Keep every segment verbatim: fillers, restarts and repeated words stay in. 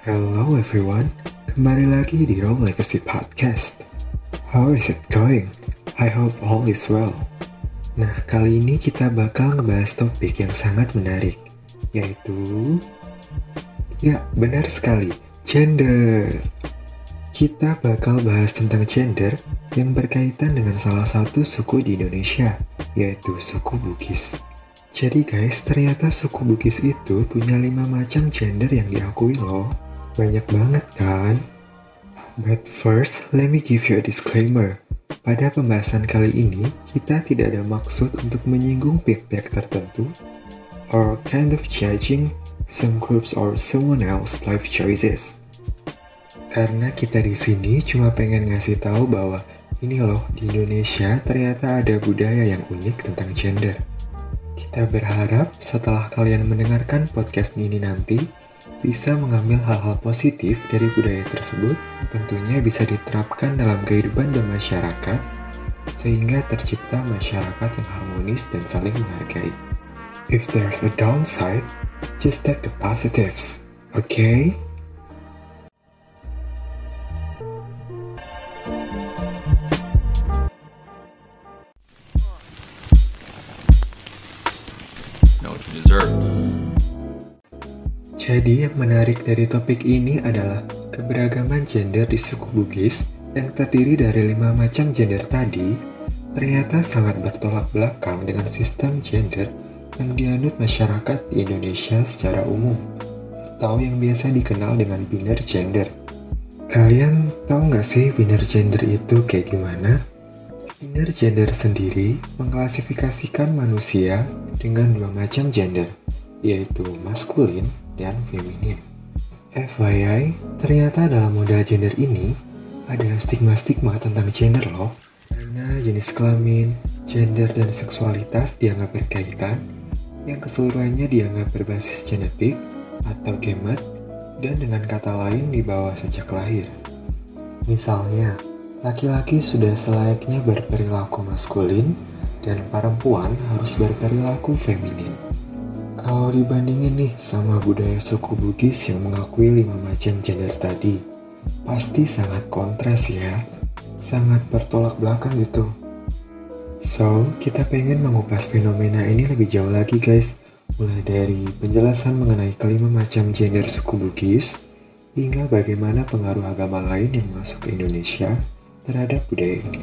Hello everyone, kembali lagi di Raw Legacy Podcast. How is it going? I hope all is well. Nah, kali ini kita bakal ngebahas topik yang sangat menarik, yaitu... Ya, benar sekali, gender. Kita bakal bahas tentang gender yang berkaitan dengan salah satu suku di Indonesia, yaitu suku Bugis. Jadi guys, ternyata suku Bugis itu punya lima macam gender yang diakui loh. Banyak banget kan? But first, let me give you a disclaimer. Pada pembahasan kali ini, kita tidak ada maksud untuk menyinggung pihak-pihak tertentu or kind of judging some groups or someone else life choices. Karena kita di sini cuma pengen ngasih tahu bahwa ini loh, di Indonesia ternyata ada budaya yang unik tentang gender. Kita berharap setelah kalian mendengarkan podcast ini nanti, bisa mengambil hal-hal positif dari budaya tersebut, tentunya bisa diterapkan dalam kehidupan bermasyarakat, sehingga tercipta masyarakat yang harmonis dan saling menghargai. If there's a downside, just take the positives, okay? Jadi yang menarik dari topik ini adalah keberagaman gender di suku Bugis yang terdiri dari lima macam gender tadi ternyata sangat bertolak belakang dengan sistem gender yang dianut masyarakat di Indonesia secara umum atau yang biasa dikenal dengan biner gender. Kalian tahu nggak sih biner gender itu kayak gimana? Biner gender sendiri mengklasifikasikan manusia dengan dua macam gender, yaitu maskulin dan feminin. F Y I, ternyata dalam model gender ini ada stigma-stigma tentang gender loh. Karena jenis kelamin, gender, dan seksualitas dianggap berkaitan, yang keseluruhannya dianggap berbasis genetik atau gamet, dan dengan kata lain dibawa sejak lahir. Misalnya, laki-laki sudah selayaknya berperilaku maskulin, dan perempuan harus berperilaku feminin. Kalau dibandingin nih sama budaya suku Bugis yang mengakui lima macam gender tadi, pasti sangat kontras ya, sangat bertolak belakang gitu. So, kita pengen mengupas fenomena ini lebih jauh lagi guys, mulai dari penjelasan mengenai kelima macam gender suku Bugis, hingga bagaimana pengaruh agama lain yang masuk ke Indonesia terhadap budaya ini.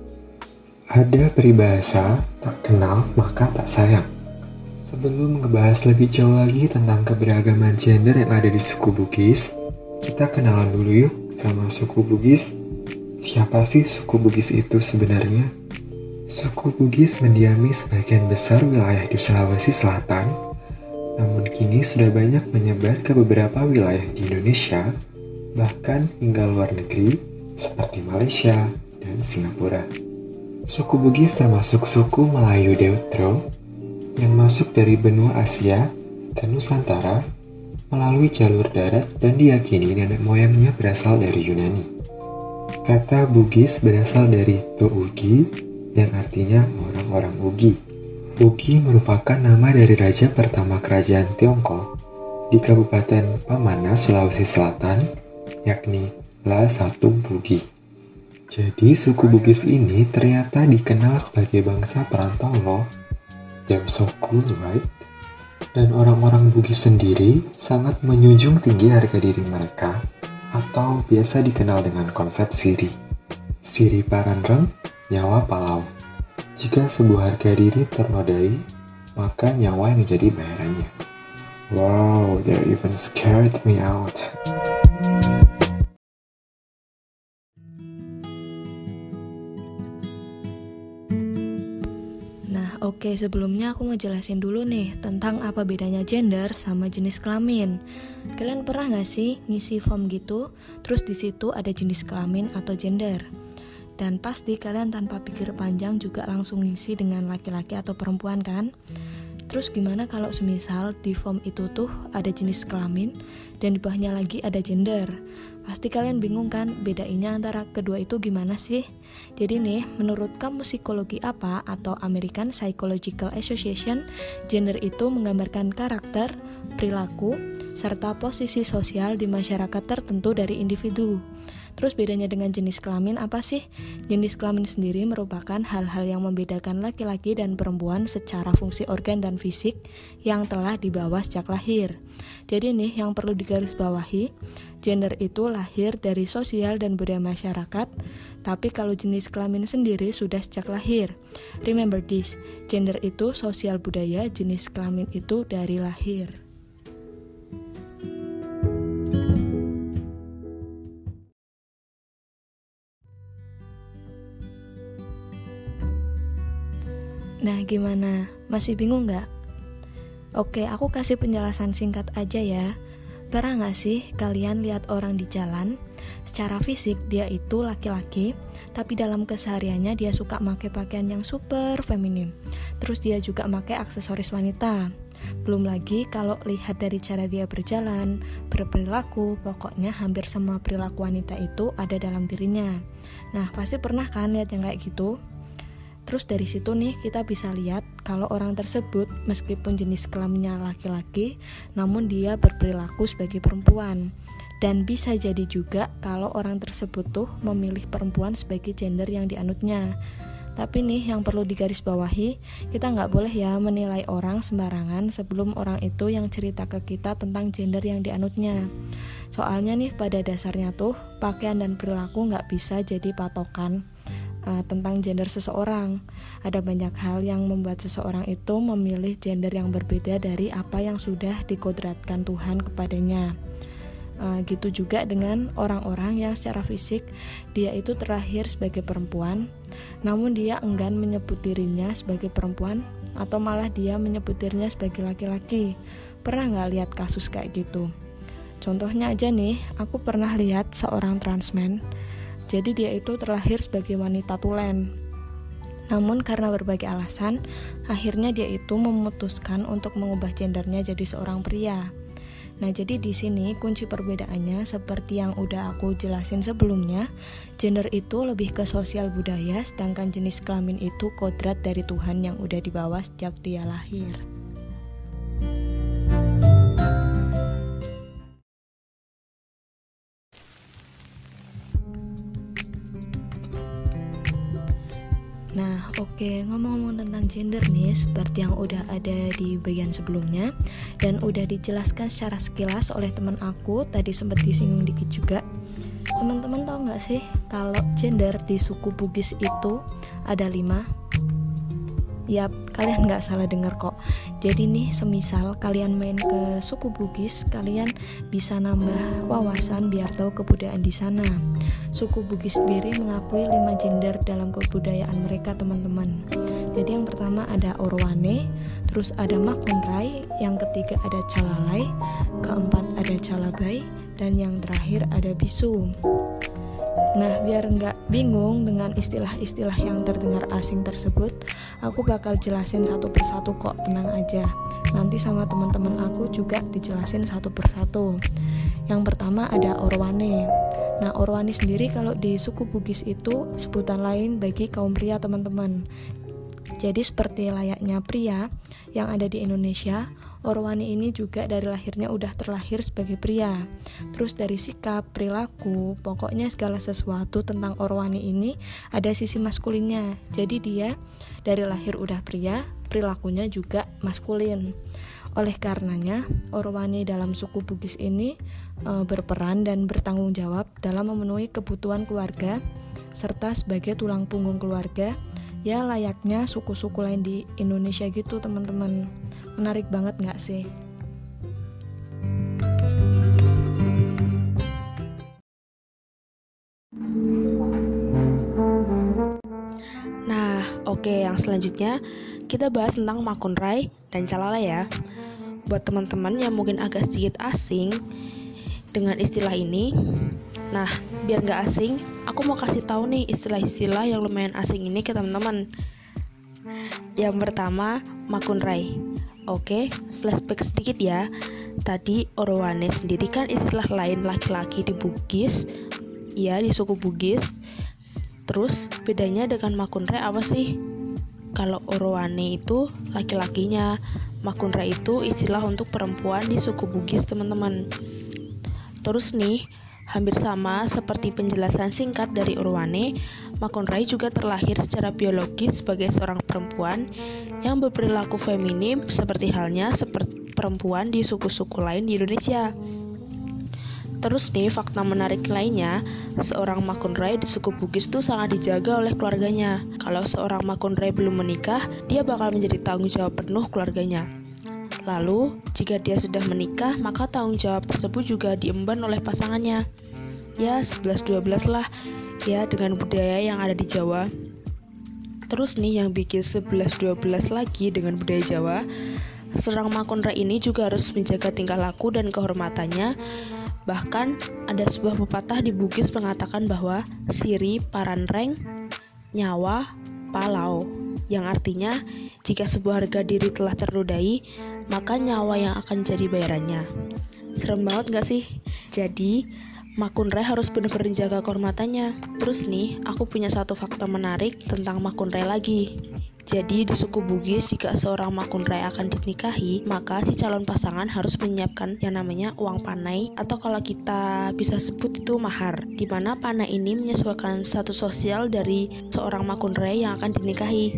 Ada peribahasa, tak kenal maka tak sayang. Sebelum ngebahas lebih jauh lagi tentang keberagaman gender yang ada di suku Bugis, kita kenalan dulu yuk sama suku Bugis. Siapa sih suku Bugis itu sebenarnya? Suku Bugis mendiami sebagian besar wilayah di Sulawesi Selatan, namun kini sudah banyak menyebar ke beberapa wilayah di Indonesia, bahkan hingga luar negeri seperti Malaysia dan Singapura. Suku Bugis termasuk suku Melayu Deutero, yang masuk dari benua Asia dan Nusantara melalui jalur darat dan diyakini nenek moyangnya berasal dari Yunani. Kata Bugis berasal dari Tougi yang artinya orang-orang Ugi. Ugi merupakan nama dari raja pertama kerajaan Tiongkok di Kabupaten Pamana, Sulawesi Selatan, yakni La Satung Bugi. Jadi suku Bugis ini ternyata dikenal sebagai bangsa perantau loh. They're so cool, right? Dan orang-orang Bugis sendiri sangat menjunjung tinggi harga diri mereka, atau biasa dikenal dengan konsep siri. Siri paranreng, nyawa palau. Jika sebuah harga diri ternodai, maka nyawa yang jadi bayarannya. Wow, they even scared me out. Oke, sebelumnya aku mau jelasin dulu nih tentang apa bedanya gender sama jenis kelamin. Kalian pernah gak sih ngisi form gitu, terus di situ ada jenis kelamin atau gender? Dan pasti kalian tanpa pikir panjang juga langsung ngisi dengan laki-laki atau perempuan kan? Terus gimana kalau semisal di form itu tuh ada jenis kelamin dan di bawahnya lagi ada gender? Pasti kalian bingung kan bedainnya antara kedua itu gimana sih? Jadi nih, menurut kamu psikologi apa atau American Psychological Association, gender itu menggambarkan karakter, perilaku, serta posisi sosial di masyarakat tertentu dari individu. Terus bedanya dengan jenis kelamin apa sih? Jenis kelamin sendiri merupakan hal-hal yang membedakan laki-laki dan perempuan secara fungsi organ dan fisik yang telah dibawa sejak lahir. Jadi nih yang perlu digarisbawahi, gender itu lahir dari sosial dan budaya masyarakat, tapi kalau jenis kelamin sendiri sudah sejak lahir. Remember this, gender itu sosial budaya, jenis kelamin itu dari lahir. Nah, gimana? Masih bingung nggak? Oke, aku kasih penjelasan singkat aja ya. Pernah nggak sih kalian lihat orang di jalan? Secara fisik dia itu laki-laki, tapi dalam kesehariannya dia suka pakai pakaian yang super feminim. Terus dia juga pakai aksesoris wanita. Belum lagi kalau lihat dari cara dia berjalan, berperilaku, pokoknya hampir semua perilaku wanita itu ada dalam dirinya. Nah, pasti pernah kan lihat yang kayak gitu? Terus dari situ nih kita bisa lihat kalau orang tersebut meskipun jenis kelaminnya laki-laki, namun dia berperilaku sebagai perempuan. Dan bisa jadi juga kalau orang tersebut tuh memilih perempuan sebagai gender yang dianutnya. Tapi nih yang perlu digarisbawahi, kita nggak boleh ya menilai orang sembarangan sebelum orang itu yang cerita ke kita tentang gender yang dianutnya. Soalnya nih pada dasarnya tuh pakaian dan perilaku nggak bisa jadi patokan uh, tentang gender seseorang. Ada banyak hal yang membuat seseorang itu memilih gender yang berbeda dari apa yang sudah dikodratkan Tuhan kepadanya. Uh, gitu juga dengan orang-orang yang secara fisik dia itu terlahir sebagai perempuan, namun dia enggan menyebut dirinya sebagai perempuan atau malah dia menyebut dirinya sebagai laki-laki. Pernah nggak lihat kasus kayak gitu? Contohnya aja nih, aku pernah lihat seorang transman. Jadi dia itu terlahir sebagai wanita tulen. Namun karena berbagai alasan, akhirnya dia itu memutuskan untuk mengubah gendernya jadi seorang pria. Nah, jadi di sini kunci perbedaannya seperti yang udah aku jelasin sebelumnya, gender itu lebih ke sosial budaya, sedangkan jenis kelamin itu kodrat dari Tuhan yang udah dibawa sejak dia lahir. Nah, oke, okay, ngomong-ngomong tentang gender nih, seperti yang udah ada di bagian sebelumnya dan udah dijelaskan secara sekilas oleh teman aku, tadi sempat disinggung dikit juga. Teman-teman tahu nggak sih kalau gender di suku Bugis itu ada lima? Yap, kalian nggak salah dengar kok. Jadi nih, semisal kalian main ke suku Bugis, kalian bisa nambah wawasan biar tahu kebudayaan di sana. Suku Bugis sendiri mengakui lima gender dalam kebudayaan mereka, teman-teman. Jadi yang pertama ada Orwane, terus ada Makunrai, yang ketiga ada Calalai, keempat ada Calabai, dan yang terakhir ada Bisu. Nah, biar nggak bingung dengan istilah-istilah yang terdengar asing tersebut, aku bakal jelasin satu persatu kok, tenang aja. Nanti sama teman-teman aku juga dijelasin satu persatu. Yang pertama ada Orwane. Nah, Orwane sendiri kalau di suku Bugis itu sebutan lain bagi kaum pria, teman-teman. Jadi seperti layaknya pria yang ada di Indonesia, Orwane ini juga dari lahirnya udah terlahir sebagai pria. Terus dari sikap, perilaku, pokoknya segala sesuatu tentang Orwane ini ada sisi maskulinnya. Jadi dia dari lahir udah pria, perilakunya juga maskulin. Oleh karenanya, Orwane dalam suku Bugis ini e, berperan dan bertanggung jawab dalam memenuhi kebutuhan keluarga serta sebagai tulang punggung keluarga, ya layaknya suku-suku lain di Indonesia gitu, teman-teman. Menarik banget gak sih? Nah, oke, okay, yang selanjutnya kita bahas tentang Makunrai dan Calalai ya. Buat teman-teman yang mungkin agak sedikit asing dengan istilah ini, nah, biar gak asing, aku mau kasih tahu nih istilah-istilah yang lumayan asing ini ke teman-teman. Yang pertama, Makunrai. Oke, flashback sedikit ya. Tadi Orwane sendiri kan istilah lain laki-laki di Bugis, ya di suku Bugis. Terus bedanya dengan Makunrai apa sih? Kalau Orwane itu laki-lakinya, Makunrai itu istilah untuk perempuan di suku Bugis, teman-teman. Terus nih, hampir sama seperti penjelasan singkat dari Orwane, Makunrai juga terlahir secara biologis sebagai seorang perempuan yang berperilaku feminim seperti halnya seperti perempuan di suku-suku lain di Indonesia. Terus nih, fakta menarik lainnya, seorang Makunrai di suku Bugis tuh sangat dijaga oleh keluarganya. Kalau seorang Makunrai belum menikah, dia bakal menjadi tanggung jawab penuh keluarganya. Lalu, jika dia sudah menikah, maka tanggung jawab tersebut juga diemban oleh pasangannya. Ya, sebelas dua belas lah, ya dengan budaya yang ada di Jawa. Terus nih, yang bikin sebelas dua belas lagi dengan budaya Jawa, seorang Makunrai ini juga harus menjaga tingkah laku dan kehormatannya. Bahkan ada sebuah pepatah di Bugis mengatakan bahwa siri paranreng nyawa palau, yang artinya jika sebuah harga diri telah ternodai, maka nyawa yang akan jadi bayarannya. Serem banget gak sih? Jadi Makunrai harus benar-benar jaga kehormatannya. Terus nih, aku punya satu fakta menarik tentang Makunrai lagi. Jadi di suku Bugis, jika seorang Makunrai akan dinikahi, maka si calon pasangan harus menyiapkan yang namanya uang panai, atau kalau kita bisa sebut itu mahar, di mana panai ini menyesuaikan status sosial dari seorang Makunrai yang akan dinikahi.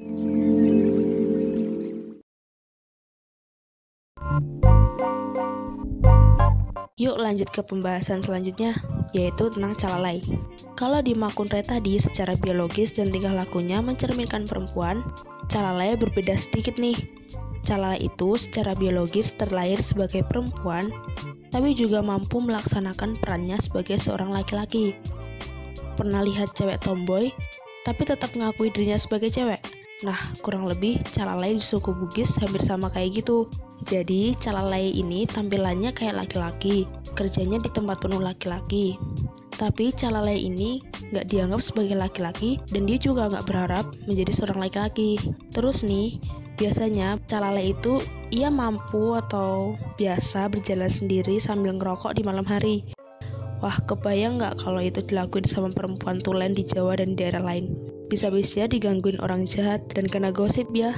Yuk lanjut ke pembahasan selanjutnya, yaitu tentang calalai. Kalau di Makunrai tadi secara biologis dan tingkah lakunya mencerminkan perempuan, calalai berbeda sedikit nih. Calalai itu secara biologis terlahir sebagai perempuan, tapi juga mampu melaksanakan perannya sebagai seorang laki-laki. Pernah lihat cewek tomboy, tapi tetap mengakui dirinya sebagai cewek? Nah, kurang lebih calalai di suku Bugis hampir sama kayak gitu. Jadi, calalai ini tampilannya kayak laki-laki, kerjanya di tempat penuh laki-laki. Tapi calalai ini nggak dianggap sebagai laki-laki, dan dia juga nggak berharap menjadi seorang laki-laki. Terus nih, biasanya calalai itu ia mampu atau biasa berjalan sendiri sambil ngerokok di malam hari. Wah, kebayang nggak kalau itu dilakuin sama perempuan tulen di Jawa dan di daerah lain? Bisa-bisa digangguin orang jahat dan kena gosip ya.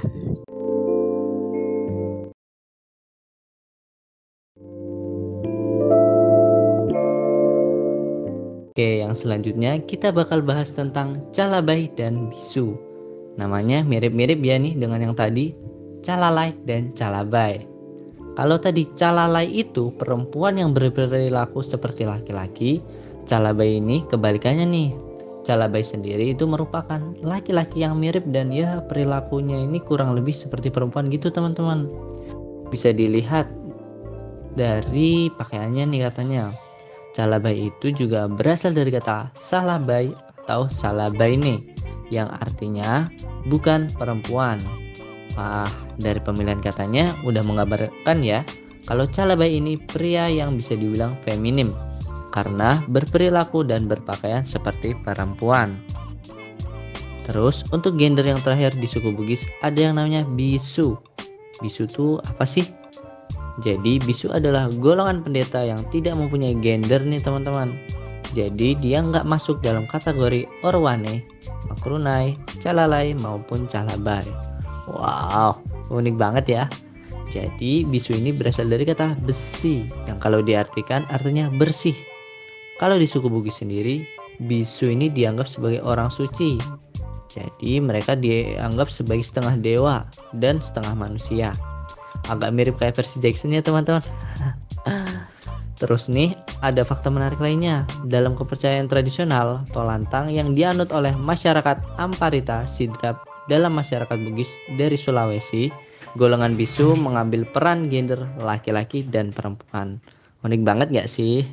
Oke, yang selanjutnya kita bakal bahas tentang calabai dan bisu. Namanya mirip-mirip ya nih dengan yang tadi, calalai dan calabai. Kalau tadi calalai itu perempuan yang berperilaku seperti laki-laki, calabai ini kebalikannya nih. Calabai sendiri itu merupakan laki-laki yang mirip dan ya perilakunya ini kurang lebih seperti perempuan gitu teman-teman. Bisa dilihat dari pakaiannya nih katanya. Calabai itu juga berasal dari kata salabai atau salabai nih, yang artinya bukan perempuan. Wah, dari pemilihan katanya udah mengabarkan ya kalau calabai ini pria yang bisa dibilang feminim karena berperilaku dan berpakaian seperti perempuan. Terus untuk gender yang terakhir di suku Bugis ada yang namanya bisu. Bisu itu apa sih? Jadi bisu adalah golongan pendeta yang tidak mempunyai gender nih teman-teman. Jadi dia nggak masuk dalam kategori Orwane, Makunrai, calalai maupun calabai. Wow, unik banget ya. Jadi bisu ini berasal dari kata besi yang kalau diartikan artinya bersih. Kalau di suku Bugis sendiri, bisu ini dianggap sebagai orang suci. Jadi mereka dianggap sebagai setengah dewa dan setengah manusia. Agak mirip kayak versi Jackson ya teman-teman. Terus nih ada fakta menarik lainnya. Dalam kepercayaan tradisional Tolantang yang dianut oleh masyarakat Amparita Sidrap dalam masyarakat Bugis dari Sulawesi, golongan bisu mengambil peran gender laki-laki dan perempuan. Unik banget gak sih?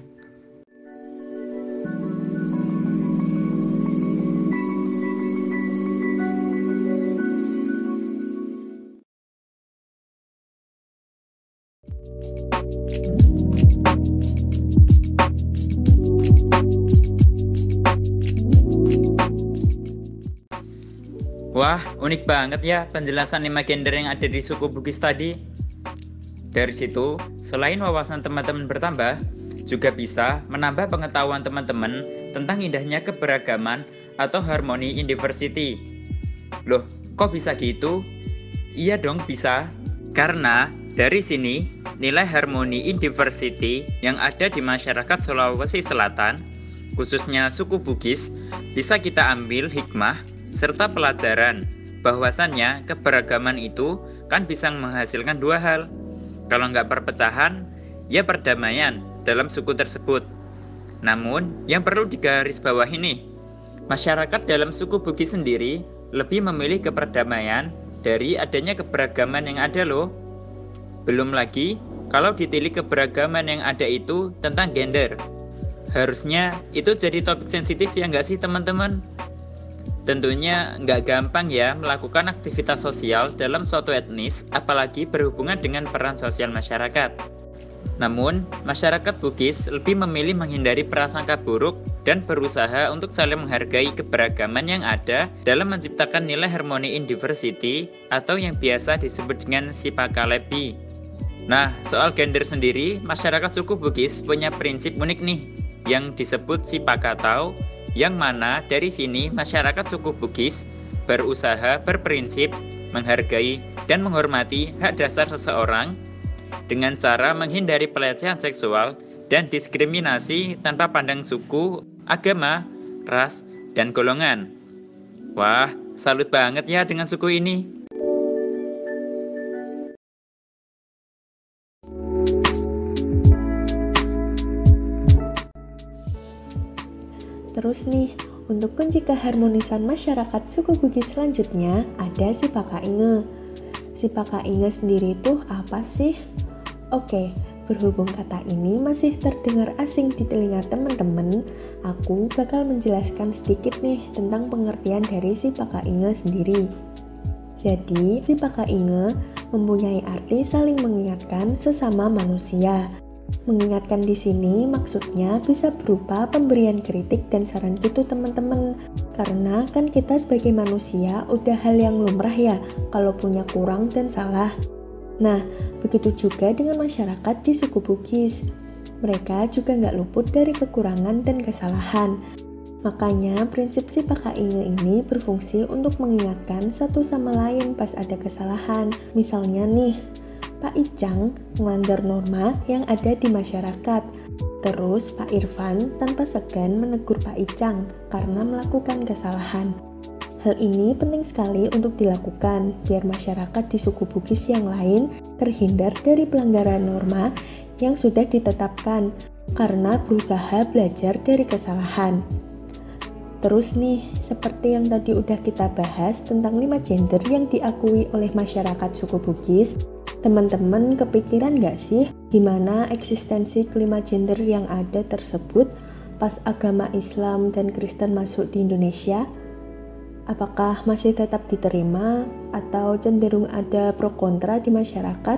Wah, unik banget ya penjelasan lima gender yang ada di suku Bugis tadi. Dari situ, selain wawasan teman-teman bertambah, juga bisa menambah pengetahuan teman-teman tentang indahnya keberagaman atau harmoni in diversity. Loh, Kok bisa gitu? Iya dong bisa. Karena dari sini nilai harmoni in diversity yang ada di masyarakat Sulawesi Selatan, khususnya suku Bugis, bisa kita ambil hikmah serta pelajaran bahwasannya keberagaman itu kan bisa menghasilkan dua hal. Kalau nggak perpecahan, ya perdamaian dalam suku tersebut. Namun, yang perlu digarisbawahi nih, masyarakat dalam suku Bugis sendiri lebih memilih keperdamaian dari adanya keberagaman yang ada loh. Belum lagi, kalau ditilik keberagaman yang ada itu tentang gender. Harusnya itu jadi topik sensitif ya nggak sih teman-teman? Tentunya nggak gampang ya melakukan aktivitas sosial dalam suatu etnis, apalagi berhubungan dengan peran sosial masyarakat. Namun, masyarakat Bugis lebih memilih menghindari prasangka buruk dan berusaha untuk saling menghargai keberagaman yang ada dalam menciptakan nilai harmoni in diversity atau yang biasa disebut dengan Sipakalepi. Nah, soal gender sendiri, masyarakat suku Bugis punya prinsip unik nih yang disebut Sipakatau, yang mana dari sini masyarakat suku Bugis berusaha berprinsip menghargai dan menghormati hak dasar seseorang dengan cara menghindari pelecehan seksual dan diskriminasi tanpa pandang suku, agama, ras, dan golongan. Wah, salut banget ya dengan suku ini. Terus nih, untuk kunci keharmonisan masyarakat suku Bugis selanjutnya ada Sipakainge. Sipakainge sendiri itu apa sih? Oke, berhubung kata ini masih terdengar asing di telinga teman-teman, aku bakal menjelaskan sedikit nih tentang pengertian dari Sipakainge sendiri. Jadi, Sipakainge mempunyai arti saling mengingatkan sesama manusia. Mengingatkan di sini maksudnya bisa berupa pemberian kritik dan saran gitu teman-teman. Karena kan kita sebagai manusia udah hal yang lumrah ya kalau punya kurang dan salah. Nah, begitu juga dengan masyarakat di suku Bugis. Mereka juga nggak luput dari kekurangan dan kesalahan. Makanya prinsip Sipakainge ini berfungsi untuk mengingatkan satu sama lain pas ada kesalahan. Misalnya nih, Pak Icang melanggar norma yang ada di masyarakat. Terus Pak Irfan tanpa segan menegur Pak Icang karena melakukan kesalahan. Hal ini penting sekali untuk dilakukan biar masyarakat di suku Bugis yang lain terhindar dari pelanggaran norma yang sudah ditetapkan karena berusaha belajar dari kesalahan. Terus nih, seperti yang tadi udah kita bahas tentang lima gender yang diakui oleh masyarakat suku Bugis, teman-teman kepikiran gak sih gimana eksistensi kelima gender yang ada tersebut pas agama Islam dan Kristen masuk di Indonesia? Apakah masih tetap diterima atau cenderung ada pro kontra di masyarakat?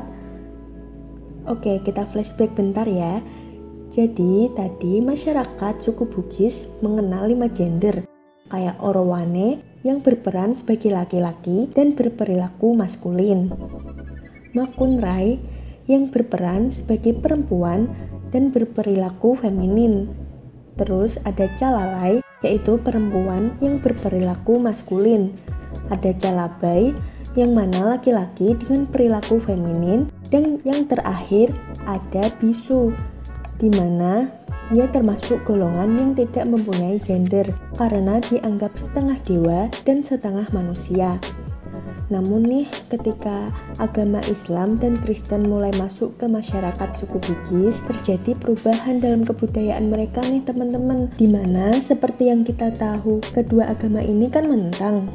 Oke, kita flashback bentar ya. Jadi, tadi masyarakat suku Bugis mengenal lima gender, kayak Orowane yang berperan sebagai laki-laki dan berperilaku maskulin. Makunrai yang berperan sebagai perempuan dan berperilaku feminin. Terus ada Calalai, yaitu perempuan yang berperilaku maskulin. Ada Calabai, yang mana laki-laki dengan perilaku feminin. Dan yang terakhir ada Bisu, di mana ia termasuk golongan yang tidak mempunyai gender karena dianggap setengah dewa dan setengah manusia. Namun nih, ketika agama Islam dan Kristen mulai masuk ke masyarakat suku Bugis, terjadi perubahan dalam kebudayaan mereka nih teman-teman, dimana seperti yang kita tahu, kedua agama ini kan menentang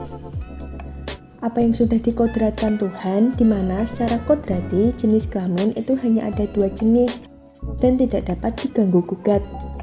apa yang sudah dikodratkan Tuhan, dimana secara kodrati jenis kelamin itu hanya ada dua jenis dan tidak dapat diganggu-gugat.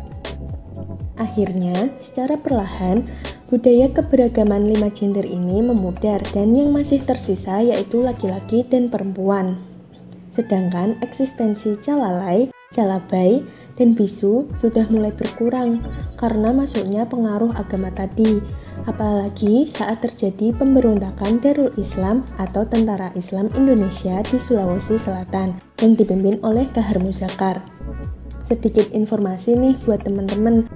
Akhirnya, secara perlahan, budaya keberagaman lima gender ini memudar dan yang masih tersisa yaitu laki-laki dan perempuan. Sedangkan eksistensi Calalai, Calabai, dan Bisu sudah mulai berkurang karena masuknya pengaruh agama tadi. Apalagi saat terjadi pemberontakan Darul Islam atau Tentara Islam Indonesia di Sulawesi Selatan yang dipimpin oleh Kahar Muzakar. Sedikit informasi nih buat teman-teman,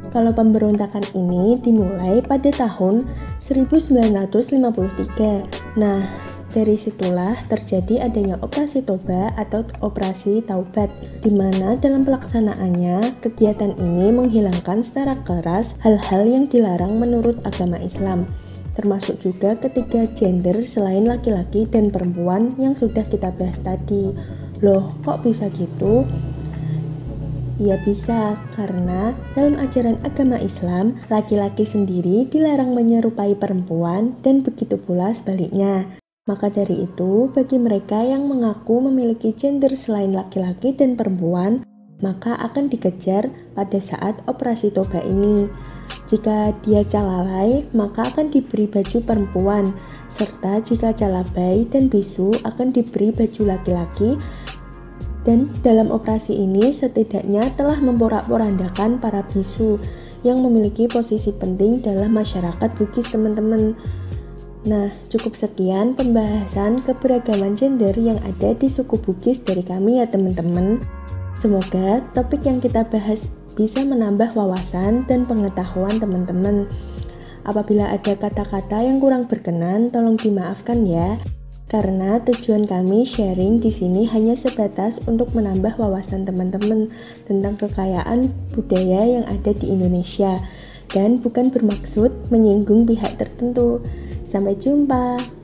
kalau pemberontakan ini dimulai pada tahun seribu sembilan ratus lima puluh tiga. Nah, dari situlah terjadi adanya operasi Toba atau operasi Taubat, di mana dalam pelaksanaannya kegiatan ini menghilangkan secara keras hal-hal yang dilarang menurut agama Islam, termasuk juga ketiga gender selain laki-laki dan perempuan yang sudah kita bahas tadi. Loh, kok bisa gitu? Ya bisa, karena dalam ajaran agama Islam, laki-laki sendiri dilarang menyerupai perempuan dan begitu pula sebaliknya. Maka dari itu, bagi mereka yang mengaku memiliki gender selain laki-laki dan perempuan, maka akan dikejar pada saat operasi Toba ini. Jika dia calalai, maka akan diberi baju perempuan, serta jika calabai dan bisu akan diberi baju laki-laki. Dan dalam operasi ini setidaknya telah memporak-porandakan para bisu yang memiliki posisi penting dalam masyarakat Bugis, teman-teman. Nah, cukup sekian pembahasan keberagaman gender yang ada di suku Bugis dari kami ya teman-teman. Semoga topik yang kita bahas bisa menambah wawasan dan pengetahuan teman-teman. Apabila ada kata-kata yang kurang berkenan, tolong dimaafkan ya. Karena tujuan kami sharing di sini hanya sebatas untuk menambah wawasan teman-teman tentang kekayaan budaya yang ada di Indonesia dan bukan bermaksud menyinggung pihak tertentu. Sampai jumpa.